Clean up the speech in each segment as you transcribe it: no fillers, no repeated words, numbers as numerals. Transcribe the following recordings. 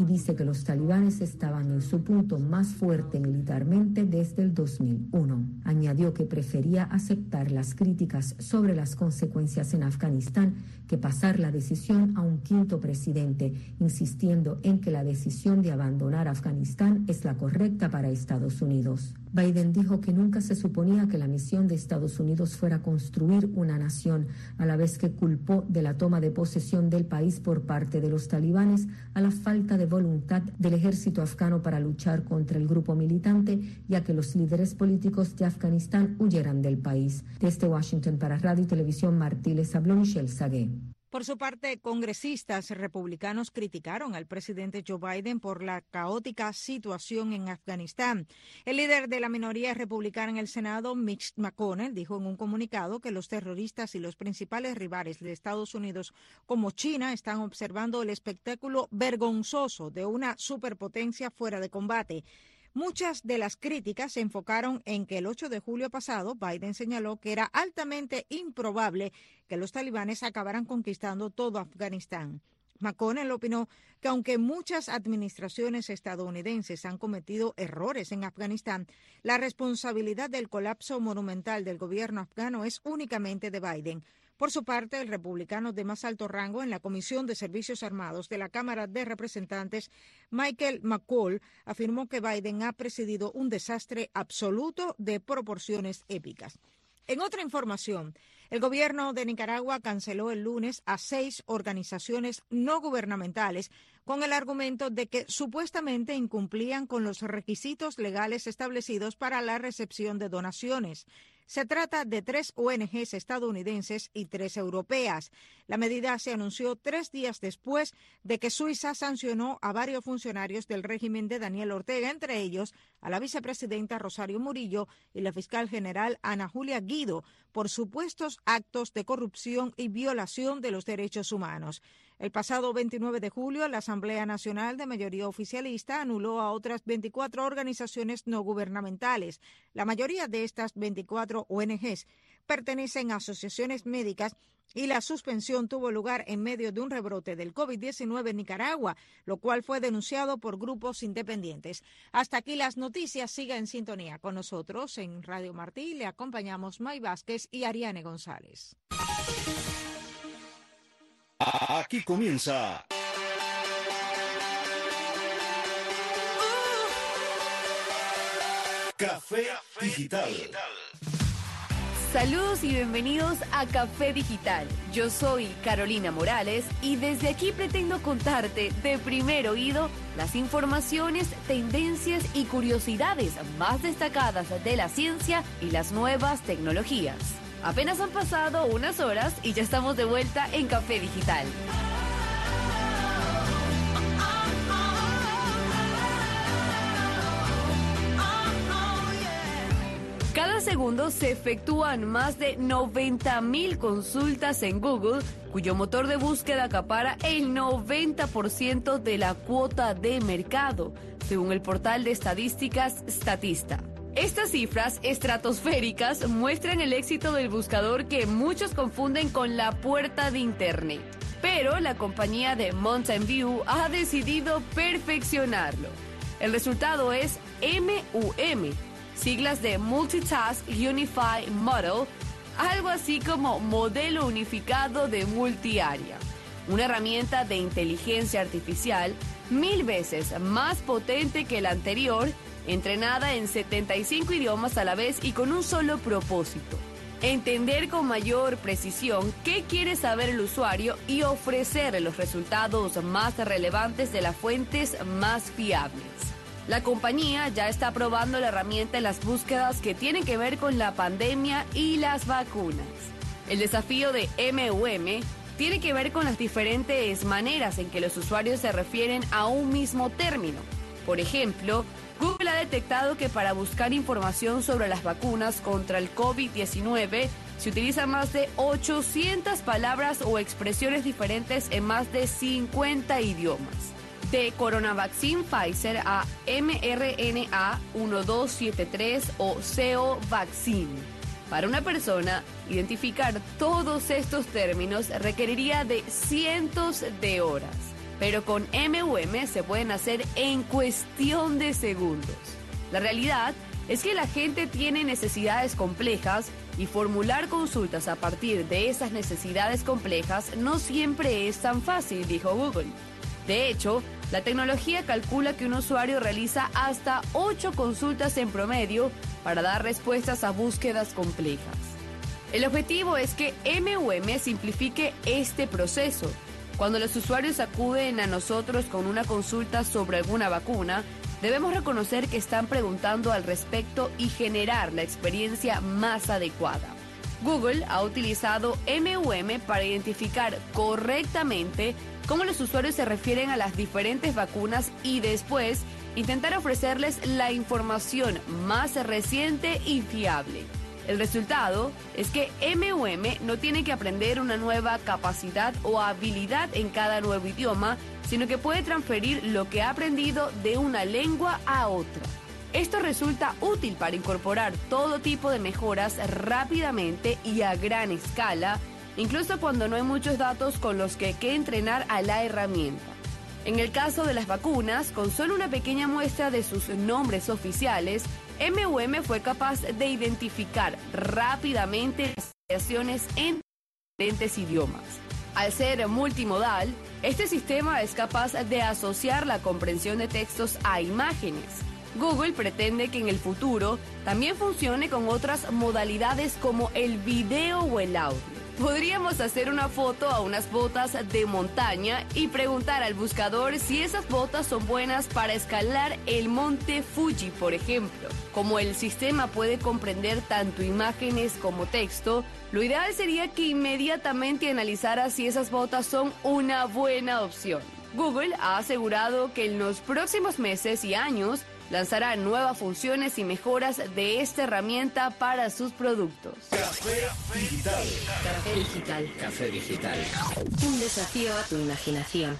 y dice que los talibanes estaban en su punto más fuerte militarmente desde el 2001. Añadió que prefería aceptar las críticas sobre las consecuencias en Afganistán que pasar la decisión a un quinto presidente, insistiendo en que la decisión de abandonar Afganistán es la correcta para Estados Unidos. Biden dijo que nunca se suponía que la misión de Estados Unidos fuera construir una nación, a la vez que culpó de la toma de posesión del país por parte de los talibanes a la falta de voluntad del ejército afgano para luchar contra el grupo militante, ya que los líderes políticos de Afganistán huyeran del país. Desde Washington para Radio y Televisión Martí les habló Michelle Sagué. Por su parte, congresistas republicanos criticaron al presidente Joe Biden por la caótica situación en Afganistán. El líder de la minoría republicana en el Senado, Mitch McConnell, dijo en un comunicado que los terroristas y los principales rivales de Estados Unidos, como China, están observando el espectáculo vergonzoso de una superpotencia fuera de combate. Muchas de las críticas se enfocaron en que el 8 de julio pasado Biden señaló que era altamente improbable que los talibanes acabaran conquistando todo Afganistán. McConnell opinó que aunque muchas administraciones estadounidenses han cometido errores en Afganistán, la responsabilidad del colapso monumental del gobierno afgano es únicamente de Biden. Por su parte, el republicano de más alto rango en la Comisión de Servicios Armados de la Cámara de Representantes, Michael McCaul, afirmó que Biden ha presidido un desastre absoluto de proporciones épicas. En otra información, el gobierno de Nicaragua canceló el lunes a 6 organizaciones no gubernamentales con el argumento de que supuestamente incumplían con los requisitos legales establecidos para la recepción de donaciones. Se trata de 3 ONGs estadounidenses y 3 europeas. La medida se anunció 3 días después de que Suiza sancionó a varios funcionarios del régimen de Daniel Ortega, entre ellos a la vicepresidenta Rosario Murillo y la fiscal general Ana Julia Guido, por supuestos actos de corrupción y violación de los derechos humanos. El pasado 29 de julio, la Asamblea Nacional de mayoría oficialista anuló a otras 24 organizaciones no gubernamentales. La mayoría de estas 24 ONGs pertenecen a asociaciones médicas y la suspensión tuvo lugar en medio de un rebrote del COVID-19 en Nicaragua, lo cual fue denunciado por grupos independientes. Hasta aquí las noticias. Siga en sintonía con nosotros en Radio Martí. Le acompañamos May Vázquez y Ariane González. Aquí comienza Café Digital. Saludos y bienvenidos a Café Digital. Yo soy Carolina Morales y desde aquí pretendo contarte de primer oído las informaciones, tendencias y curiosidades más destacadas de la ciencia y las nuevas tecnologías. Apenas han pasado unas horas y ya estamos de vuelta en Café Digital. Cada segundo se efectúan más de 90,000 consultas en Google, cuyo motor de búsqueda acapara el 90% de la cuota de mercado, según el portal de estadísticas Statista. Estas cifras estratosféricas muestran el éxito del buscador que muchos confunden con la puerta de Internet. Pero la compañía de Mountain View ha decidido perfeccionarlo. El resultado es MUM, siglas de Multitask Unified Model, algo así como modelo unificado de multiárea. Una herramienta de inteligencia artificial 1000 veces más potente que la anterior, entrenada en 75 idiomas a la vez y con un solo propósito: entender con mayor precisión qué quiere saber el usuario y ofrecer los resultados más relevantes de las fuentes más fiables. La compañía ya está probando la herramienta en las búsquedas que tienen que ver con la pandemia y las vacunas. El desafío de MUM tiene que ver con las diferentes maneras en que los usuarios se refieren a un mismo término. Por ejemplo, Google ha detectado que para buscar información sobre las vacunas contra el COVID-19 se utilizan más de 800 palabras o expresiones diferentes en más de 50 idiomas. De Coronavaccine Pfizer a mRNA 1273 o CO Vaccine. Para una persona, identificar todos estos términos requeriría de cientos de horas. pero con MUM se pueden hacer en cuestión de segundos. La realidad es que la gente tiene necesidades complejas y formular consultas a partir de esas necesidades complejas no siempre es tan fácil, dijo Google. De hecho, la tecnología calcula que un usuario realiza hasta 8 consultas en promedio para dar respuestas a búsquedas complejas. El objetivo es que MUM simplifique este proceso. Cuando los usuarios acuden a nosotros con una consulta sobre alguna vacuna, debemos reconocer que están preguntando al respecto y generar la experiencia más adecuada. Google ha utilizado MUM para identificar correctamente cómo los usuarios se refieren a las diferentes vacunas y después intentar ofrecerles la información más reciente y fiable. El resultado es que MUM no tiene que aprender una nueva capacidad o habilidad en cada nuevo idioma, sino que puede transferir lo que ha aprendido de una lengua a otra. Esto resulta útil para incorporar todo tipo de mejoras rápidamente y a gran escala, incluso cuando no hay muchos datos con los que entrenar a la herramienta. En el caso de las vacunas, con solo una pequeña muestra de sus nombres oficiales, MUM fue capaz de identificar rápidamente las variaciones en diferentes idiomas. Al ser multimodal, este sistema es capaz de asociar la comprensión de textos a imágenes. Google pretende que en el futuro también funcione con otras modalidades como el video o el audio. Podríamos hacer una foto a unas botas de montaña y preguntar al buscador si esas botas son buenas para escalar el monte Fuji, por ejemplo. Como el sistema puede comprender tanto imágenes como texto, lo ideal sería que inmediatamente analizara si esas botas son una buena opción. Google ha asegurado que en los próximos meses y años lanzará nuevas funciones y mejoras de esta herramienta para sus productos. Café Digital. Café Digital. Café Digital. Un desafío a tu imaginación.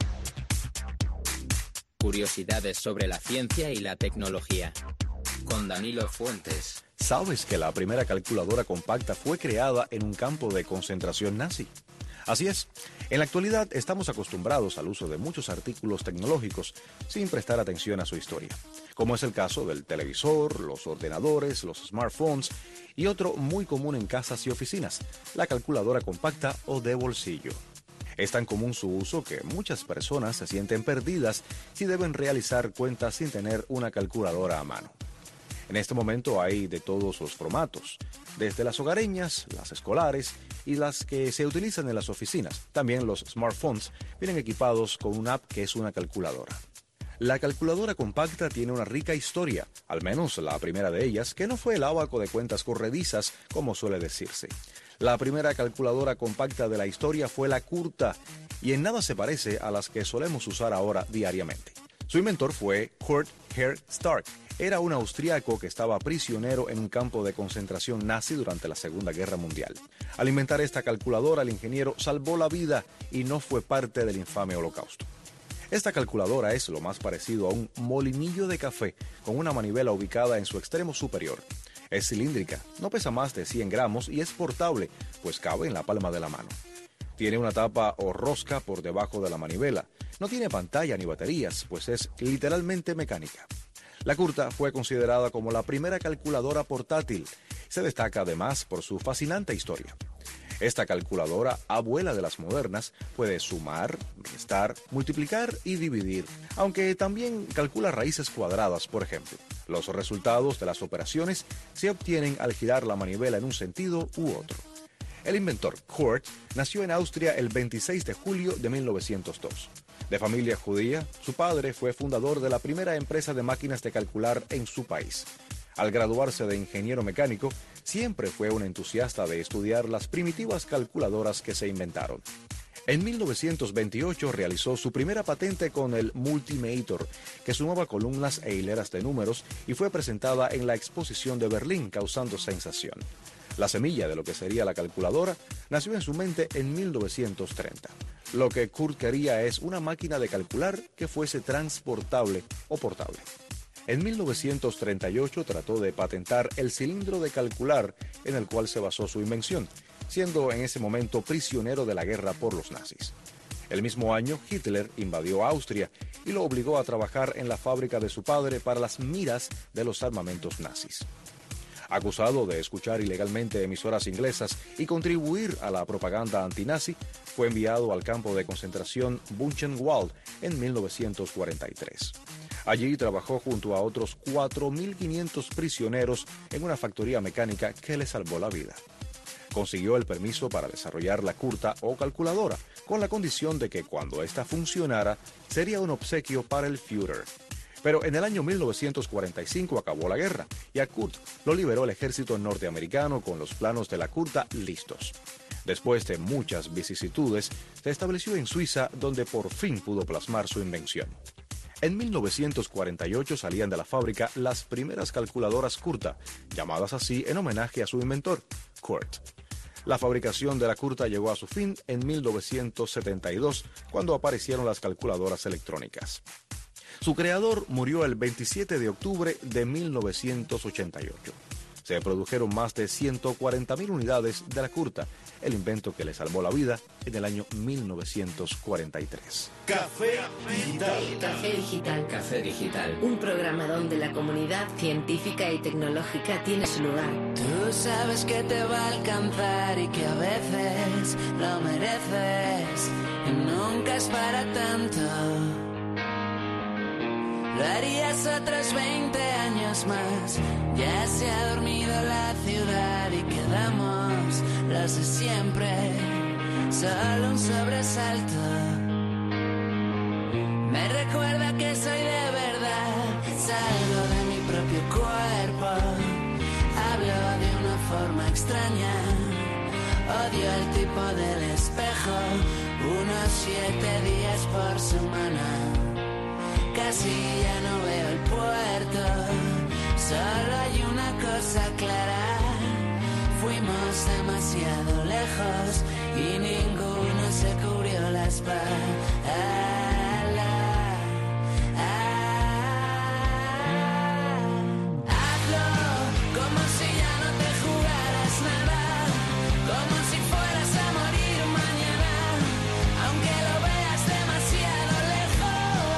Curiosidades sobre la ciencia y la tecnología. Con Danilo Fuentes. ¿Sabes que la primera calculadora compacta fue creada en un campo de concentración nazi? Así es, en la actualidad estamos acostumbrados al uso de muchos artículos tecnológicos sin prestar atención a su historia, como es el caso del televisor, los ordenadores, los smartphones y otro muy común en casas y oficinas, la calculadora compacta o de bolsillo. Es tan común su uso que muchas personas se sienten perdidas si deben realizar cuentas sin tener una calculadora a mano. En este momento hay de todos los formatos, desde las hogareñas, las escolares y las que se utilizan en las oficinas. También los smartphones vienen equipados con una app que es una calculadora. La calculadora compacta tiene una rica historia, al menos la primera de ellas, que no fue el ábaco de cuentas corredizas, como suele decirse. La primera calculadora compacta de la historia fue la Curta, y en nada se parece a las que solemos usar ahora diariamente. Su inventor fue Kurt Stark. Era un austríaco que estaba prisionero en un campo de concentración nazi durante la Segunda Guerra Mundial. Al inventar esta calculadora, el ingeniero salvó la vida y no fue parte del infame holocausto. Esta calculadora es lo más parecido a un molinillo de café con una manivela ubicada en su extremo superior. Es cilíndrica, no pesa más de 100 gramos y es portable, pues cabe en la palma de la mano. Tiene una tapa o rosca por debajo de la manivela. No tiene pantalla ni baterías, pues es literalmente mecánica. La Curta fue considerada como la primera calculadora portátil. Se destaca además por su fascinante historia. Esta calculadora, abuela de las modernas, puede sumar, restar, multiplicar y dividir, aunque también calcula raíces cuadradas, por ejemplo. Los resultados de las operaciones se obtienen al girar la manivela en un sentido u otro. El inventor Kurt nació en Austria el 26 de julio de 1902. De familia judía, su padre fue fundador de la primera empresa de máquinas de calcular en su país. Al graduarse de ingeniero mecánico, siempre fue un entusiasta de estudiar las primitivas calculadoras que se inventaron. En 1928 realizó su primera patente con el Multimator, que sumaba columnas e hileras de números y fue presentada en la exposición de Berlín, causando sensación. La semilla de lo que sería la calculadora nació en su mente en 1930. Lo que Kurt quería es una máquina de calcular que fuese transportable o portable. En 1938 trató de patentar el cilindro de calcular en el cual se basó su invención, siendo en ese momento prisionero de la guerra por los nazis. El mismo año, Hitler invadió Austria y lo obligó a trabajar en la fábrica de su padre para las miras de los armamentos nazis. Acusado de escuchar ilegalmente emisoras inglesas y contribuir a la propaganda antinazi, fue enviado al campo de concentración Buchenwald en 1943. Allí trabajó junto a otros 4.500 prisioneros en una factoría mecánica que le salvó la vida. Consiguió el permiso para desarrollar la Curta o calculadora, con la condición de que cuando ésta funcionara, sería un obsequio para el Führer. Pero en el año 1945 acabó la guerra y a Kurt lo liberó el ejército norteamericano con los planos de la Curta listos. Después de muchas vicisitudes, se estableció en Suiza, donde por fin pudo plasmar su invención. En 1948 salían de la fábrica las primeras calculadoras Curta, llamadas así en homenaje a su inventor, Kurt. La fabricación de la Curta llegó a su fin en 1972, cuando aparecieron las calculadoras electrónicas. Su creador murió el 27 de octubre de 1988. Se produjeron más de 140.000 unidades de la Curta, el invento que le salvó la vida en el año 1943. Café Digital. Café Digital. Café Digital. Un programa donde la comunidad científica y tecnológica tiene su lugar. Tú sabes que te va a alcanzar y que a veces lo mereces y nunca es para tanto. Lo harías otros 20 años más. Ya se ha dormido la ciudad y quedamos los de siempre. Solo un sobresalto. Me recuerda que soy de verdad. Salgo de mi propio cuerpo. Hablo de una forma extraña. Odio el tipo del espejo. Unos 7 días por semana. Casi ya no veo el puerto, solo hay una cosa clara, fuimos demasiado lejos y ninguno se cubrió la espalda. Hazlo como si ya no te jugaras nada, como si fueras a morir mañana, aunque lo veas demasiado lejos.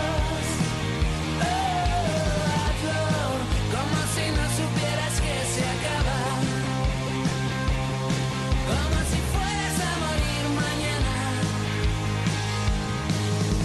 Como si no supieras que se acaba, como si fueras a morir mañana.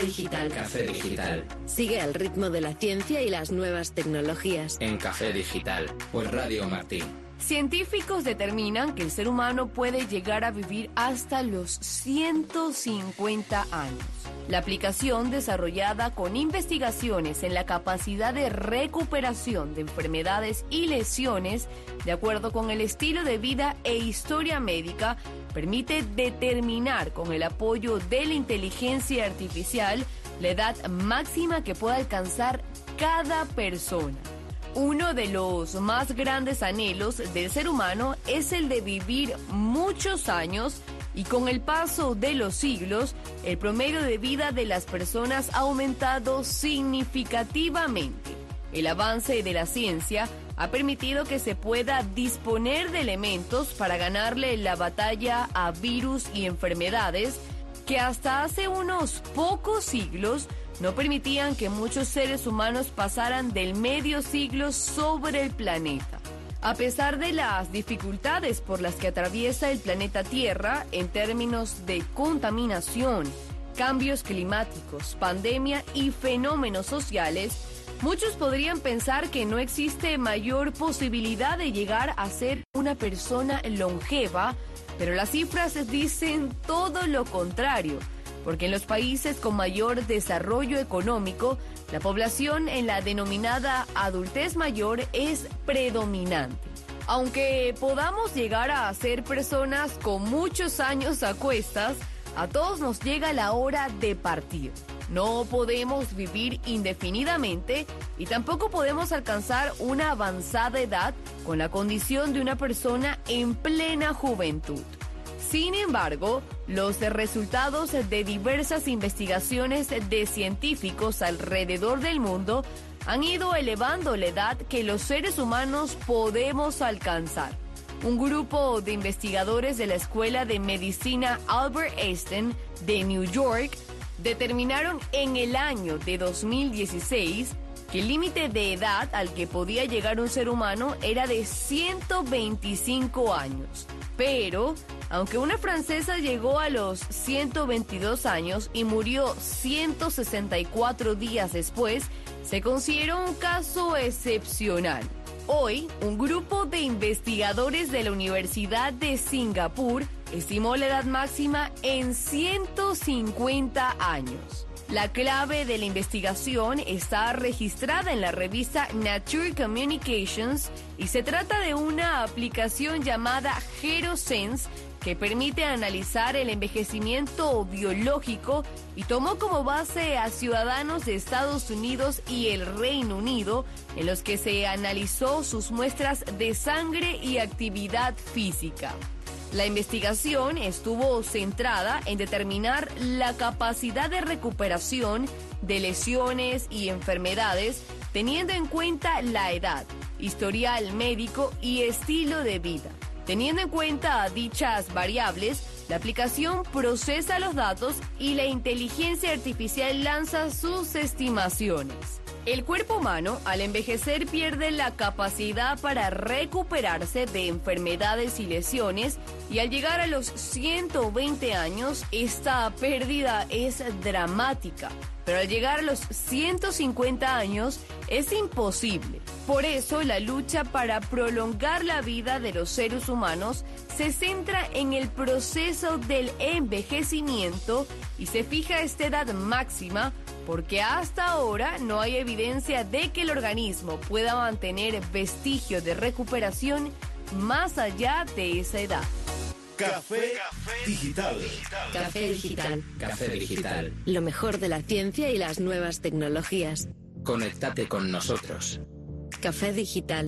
Digital. Café Digital. Sigue al ritmo de la ciencia y las nuevas tecnologías. En Café Digital, por Radio Martí. Científicos determinan que el ser humano puede llegar a vivir hasta los 150 años. La aplicación, desarrollada con investigaciones en la capacidad de recuperación de enfermedades y lesiones, de acuerdo con el estilo de vida e historia médica, permite determinar con el apoyo de la inteligencia artificial la edad máxima que pueda alcanzar cada persona. Uno de los más grandes anhelos del ser humano es el de vivir muchos años, y con el paso de los siglos, el promedio de vida de las personas ha aumentado significativamente. El avance de la ciencia ha permitido que se pueda disponer de elementos para ganarle la batalla a virus y enfermedades que hasta hace unos pocos siglos no permitían que muchos seres humanos pasaran del medio siglo sobre el planeta. A pesar de las dificultades por las que atraviesa el planeta Tierra en términos de contaminación, cambios climáticos, pandemia y fenómenos sociales, muchos podrían pensar que no existe mayor posibilidad de llegar a ser una persona longeva, pero las cifras dicen todo lo contrario, porque en los países con mayor desarrollo económico, la población en la denominada adultez mayor es predominante. Aunque podamos llegar a ser personas con muchos años a cuestas, a todos nos llega la hora de partir. No podemos vivir indefinidamente y tampoco podemos alcanzar una avanzada edad con la condición de una persona en plena juventud. Sin embargo, los resultados de diversas investigaciones de científicos alrededor del mundo han ido elevando la edad que los seres humanos podemos alcanzar. Un grupo de investigadores de la Escuela de Medicina Albert Einstein de New York determinaron en el año de 2016 que el límite de edad al que podía llegar un ser humano era de 125 años. Pero, aunque una francesa llegó a los 122 años y murió 164 días después, se consideró un caso excepcional. Hoy, un grupo de investigadores de la Universidad de Singapur estimó la edad máxima en 150 años. La clave de la investigación está registrada en la revista Nature Communications y se trata de una aplicación llamada HeroSense que permite analizar el envejecimiento biológico y tomó como base a ciudadanos de Estados Unidos y el Reino Unido, en los que se analizó sus muestras de sangre y actividad física. La investigación estuvo centrada en determinar la capacidad de recuperación de lesiones y enfermedades, teniendo en cuenta la edad, historial médico y estilo de vida. Teniendo en cuenta dichas variables, la aplicación procesa los datos y la inteligencia artificial lanza sus estimaciones. El cuerpo humano, al envejecer, pierde la capacidad para recuperarse de enfermedades y lesiones, y al llegar a los 120 años, esta pérdida es dramática. Pero al llegar a los 150 años es imposible. Por eso la lucha para prolongar la vida de los seres humanos se centra en el proceso del envejecimiento y se fija esta edad máxima porque hasta ahora no hay evidencia de que el organismo pueda mantener vestigios de recuperación más allá de esa edad. Café Digital. Café Digital. Café Digital. Lo mejor de la ciencia y las nuevas tecnologías. Conéctate con nosotros. Café Digital.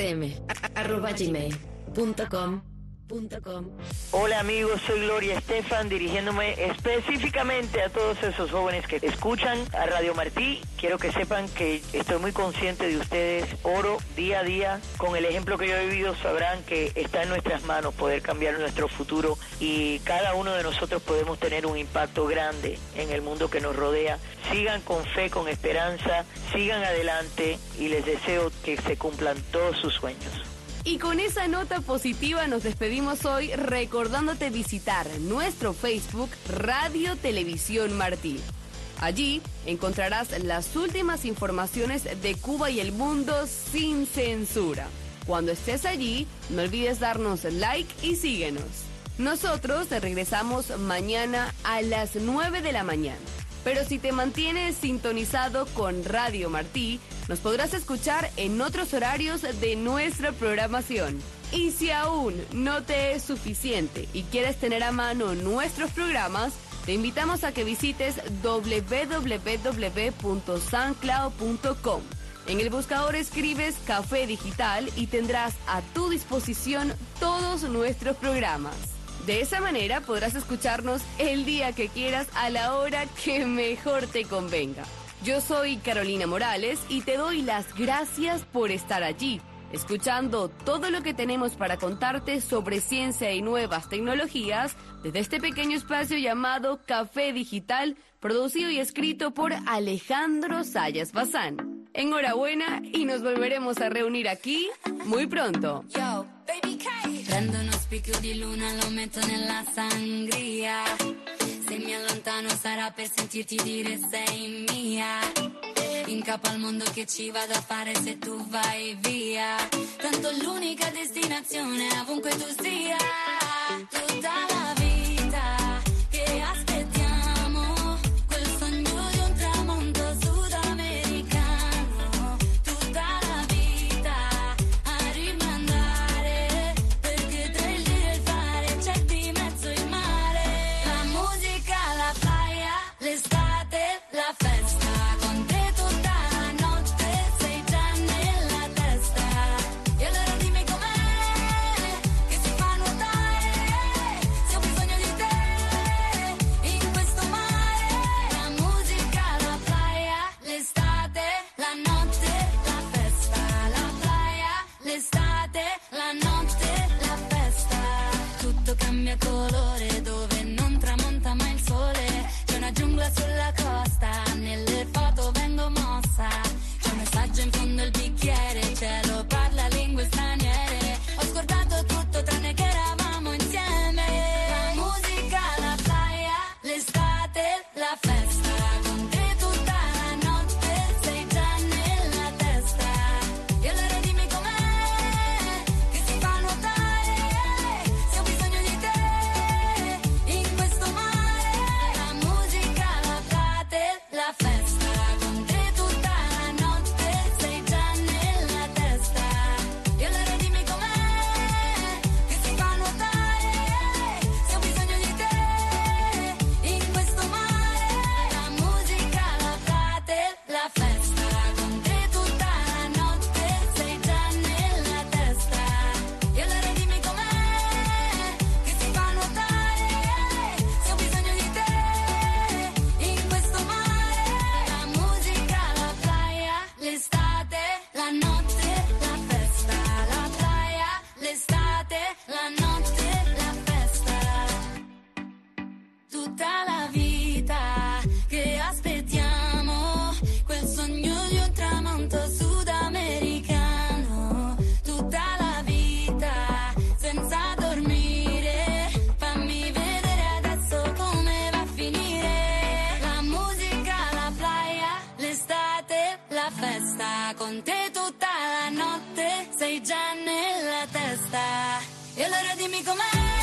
rm@gmail.com. Hola amigos, soy Gloria Estefan, dirigiéndome específicamente a todos esos jóvenes que escuchan a Radio Martí. Quiero que sepan que estoy muy consciente de ustedes. Oro día a día. Con el ejemplo que yo he vivido sabrán que está en nuestras manos poder cambiar nuestro futuro y cada uno de nosotros podemos tener un impacto grande en el mundo que nos rodea. Sigan con fe, con esperanza, sigan adelante y les deseo que se cumplan todos sus sueños. Y con esa nota positiva nos despedimos hoy recordándote visitar nuestro Facebook Radio Televisión Martí. Allí encontrarás las últimas informaciones de Cuba y el mundo sin censura. Cuando estés allí, no olvides darnos like y síguenos. Nosotros te regresamos mañana a las 9 de la mañana. Pero si te mantienes sintonizado con Radio Martí, nos podrás escuchar en otros horarios de nuestra programación. Y si aún no te es suficiente y quieres tener a mano nuestros programas, te invitamos a que visites www.soundcloud.com. En el buscador escribes Café Digital y tendrás a tu disposición todos nuestros programas. De esa manera podrás escucharnos el día que quieras a la hora que mejor te convenga. Yo soy Carolina Morales y te doy las gracias por estar allí, escuchando todo lo que tenemos para contarte sobre ciencia y nuevas tecnologías desde este pequeño espacio llamado Café Digital, producido y escrito por Alejandro Sayas Bazán. Enhorabuena y nos volveremos a reunir aquí muy pronto. Yo, baby K. Prendo uno spicchio di luna, lo metto nella sangria. Se mi allontano sarà per sentirti dire sei mia. In capo al mondo che ci vado a fare se tu vai via. Tanto l'unica destinazione ovunque tu sia. Tutta la vita che aspettiamo, quel sogno di un tramonto sudamericano. Tutta la vita a rimandare, perché tra il dire e il fare c'è di mezzo il mare. La musica, la playa, l'estate, la festa. Con te tutta la notte sei già nella testa. E allora dimmi com'è che si fa nuotare, se ho bisogno di te in questo mare. La musica, la playa, l'estate, la notte, la festa. La playa, l'estate, la notte, la festa. Tutto cambia colore dove non tramonta mai il sole. C'è una giungla sulla costa, nelle foto vengo mossa. C'è un messaggio in fondo al bicchiere, il cielo parla lingue straniere. Ho scordato tutto tranne che eravamo insieme. La musica, la playa, l'estate, la festa. Con te tutta la notte sei già nella testa. E allora dimmi com'è che si fa nuotare, se ho bisogno di te in questo mare. La musica, la plate, la festa. Con te tutta la notte sei già nella testa. E allora dimmi com'è che si fa nuotare, se ho bisogno di te in questo mare. La musica, la plate, la festa. Con te tutta la notte sei già nella testa. E allora dimmi com'è che si fa nuotare, se ho bisogno di te in questo mare. La musica, la playa, l'estate, la notte, la festa. La playa, l'estate, la notte, la festa. Tutta la vita che aspettiamo, quel sogno di un tramonto sudamericano. Tutta la vita senza dormire, fammi vedere adesso come va a finire. La musica, la playa, l'estate, la festa. Con te tutta la notte sei già nella testa. E allora dimmi com'è